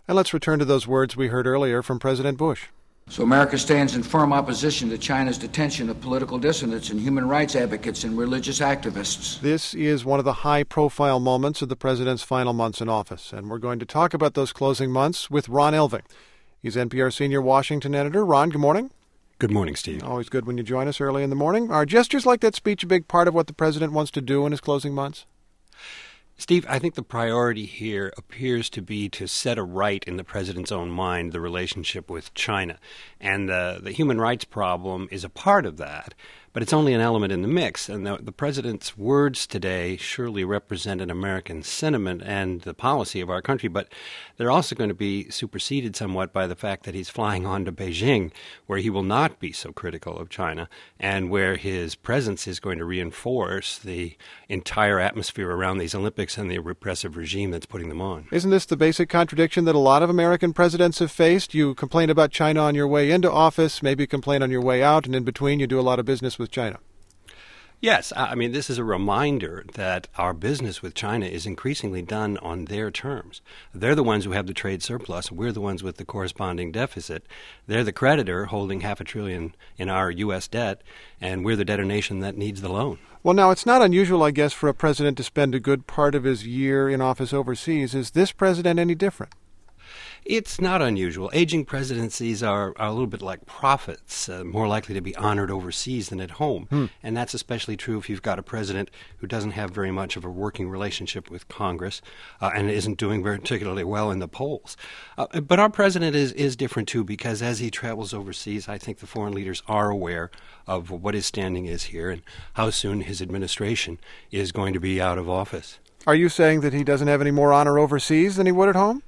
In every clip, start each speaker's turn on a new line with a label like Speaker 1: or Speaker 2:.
Speaker 1: And let's return to those words we heard earlier from President Bush.
Speaker 2: So America stands in firm opposition to China's detention of political dissidents and human rights advocates and religious activists.
Speaker 1: This is one of the high-profile moments of the president's final months in office, and we're going to talk about those closing months with Ron Elving. He's NPR senior Washington editor. Ron, good morning.
Speaker 3: Good morning, Steve.
Speaker 1: Always good when you join us early in the morning. Are gestures like that speech a big part of what the president wants to do in his closing months?
Speaker 3: Steve, I think the priority here appears to be to set right in the president's own mind the relationship with China. And the human rights problem is a part of that, but it's only an element in the mix. And the president's words today surely represent an American sentiment and the policy of our country, but they're also going to be superseded somewhat by the fact that he's flying on to Beijing, where he will not be so critical of China and where his presence is going to reinforce the entire atmosphere around these Olympics and the repressive regime that's putting them on.
Speaker 1: Isn't this the basic contradiction that a lot of American presidents have faced? You complain about China on your way into office, maybe complain on your way out, and in between you do a lot of business with China.
Speaker 3: Yes, I mean, this is a reminder that our business with China is increasingly done on their terms. They're the ones who have the trade surplus. We're the ones with the corresponding deficit. They're the creditor holding $500 billion in our U.S. debt, and we're the debtor nation that needs the loan.
Speaker 1: Well, now, it's not unusual, I guess, for a president to spend a good part of his year in office overseas. Is this president any different?
Speaker 3: It's not unusual. Aging presidencies are a little bit like prophets, more likely to be honored overseas than at home. And that's especially true if you've got a president who doesn't have very much of a working relationship with Congress and isn't doing particularly well in the polls. But our president is different, too, because as he travels overseas, I think the foreign leaders are aware of what his standing is here and how soon his administration is going to be out of office.
Speaker 1: Are you saying that he doesn't have any more honor overseas than he would at home?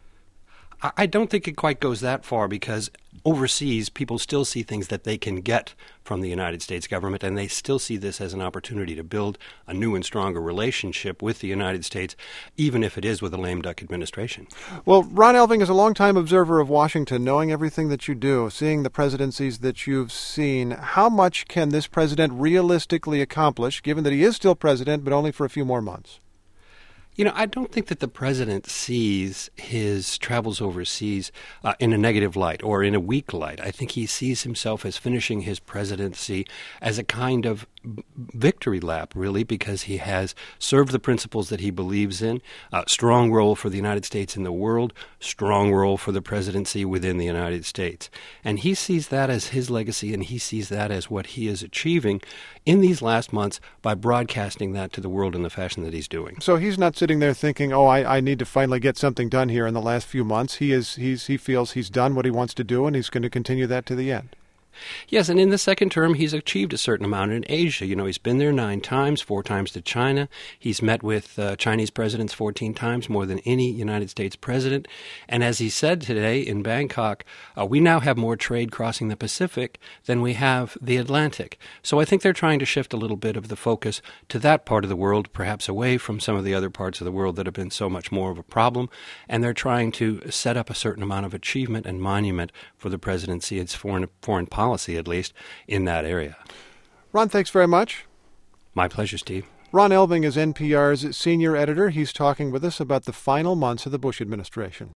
Speaker 3: I don't think it quite goes that far because overseas people still see things that they can get from the United States government, and they still see this as an opportunity to build a new and stronger relationship with the United States, even if it is with a lame duck administration.
Speaker 1: Well, Ron Elving is a longtime observer of Washington, knowing everything that you do, seeing the presidencies that you've seen. How much can this president realistically accomplish, given that he is still president, but only for a few more months?
Speaker 3: You know, I don't think that the president sees his travels overseas in a negative light or in a weak light. I think he sees himself as finishing his presidency as a kind of victory lap, really, because he has served the principles that he believes in, strong role for the United States in the world, strong role for the presidency within the United States. And he sees that as his legacy, and he sees that as what he is achieving in these last months by broadcasting that to the world in the fashion that he's doing.
Speaker 1: So he's not sitting there thinking, I need to finally get something done here in the last few months. He feels he's done what he wants to do, and he's going to continue that to the end.
Speaker 3: Yes, and in the second term, he's achieved a certain amount in Asia. You know, he's been there 9 times, 4 times to China. He's met with Chinese presidents 14 times, more than any United States president. And as he said today in Bangkok, we now have more trade crossing the Pacific than we have the Atlantic. So I think they're trying to shift a little bit of the focus to that part of the world, perhaps away from some of the other parts of the world that have been so much more of a problem. And they're trying to set up a certain amount of achievement and monument for the presidency, its foreign policy, at least, in that area.
Speaker 1: Ron, thanks very much.
Speaker 3: My pleasure, Steve.
Speaker 1: Ron Elving is NPR's senior editor. He's talking with us about the final months of the Bush administration.